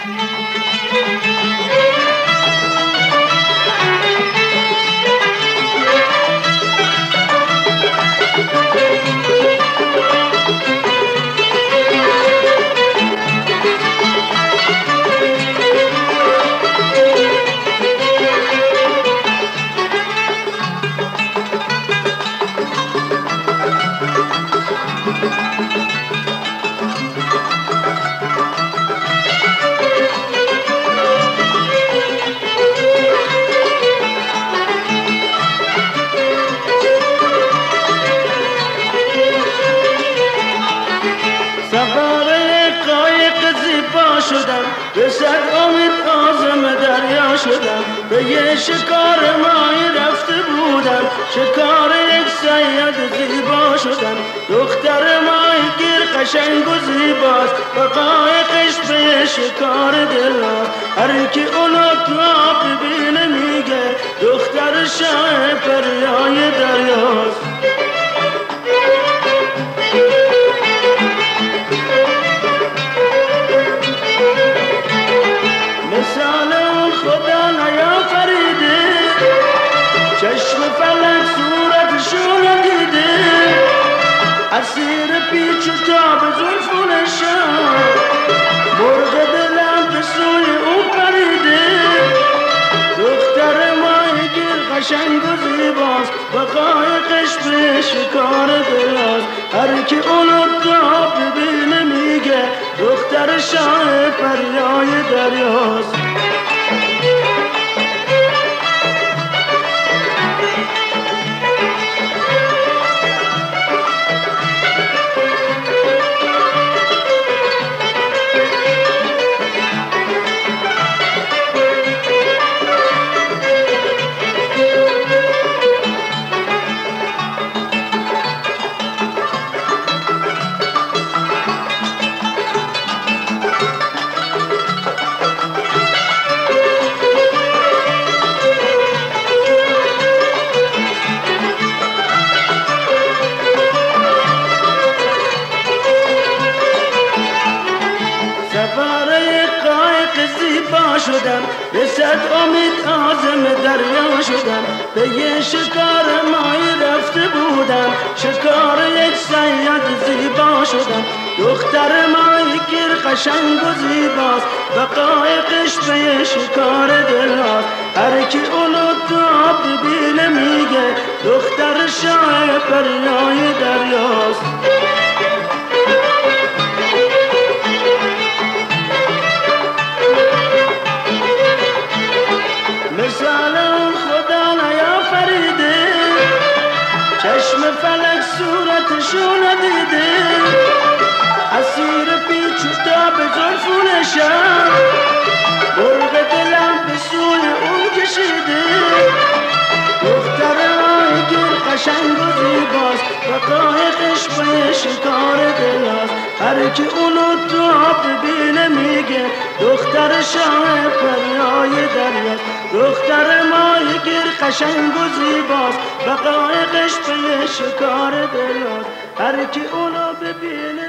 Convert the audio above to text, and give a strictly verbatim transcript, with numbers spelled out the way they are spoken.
شدم به صد امید عازم دریا شدم به یه شکار ماهی رفته بودم شکار یک صیاد زیبا شدم دختر ماهی گیر قشنگ و زیباست و قایقش به شکار دلاست هر کی اونو تو آب ببینه میگه دختر شاه پریای دریاست مثال اون خدا نیافریده چشم فلک صورتشون دیده اسیر پیچ و تاب زلفونشان مرغ دلم به سوی اون پریده دختر ماهیگیر قشنگ و زیباست و قایقش به شکار دلاست هر کی اونو تا ببینه میگه دختر شاه پریای دریاست شدم به صد امید عازم دریا شدم به یه شکار ماهی رفته بودم شکار یک صیاد زیبا شدم دختر ماهی گیر قشنگ و زیباست و قایقش به شکار دلاست هر کی اونو تو آب ببینه میگه دختر شاه پریای دریاست مثال اون خدا نیافریده چشم فلک صورتشون دیده اسیر پیچ و تاب زلفونشان مرغ دلم به سوی اون کشیده دختر ماهیگیر قشنگ و زیباست و قایقش به شکار دلاست هر کی اونو تو آب ببینه میگه دختر شاه پریای دریاست دختر ماهیگیر قشنگ و زیباست و قایقش به شکار دلاست هر کی اونو ببینه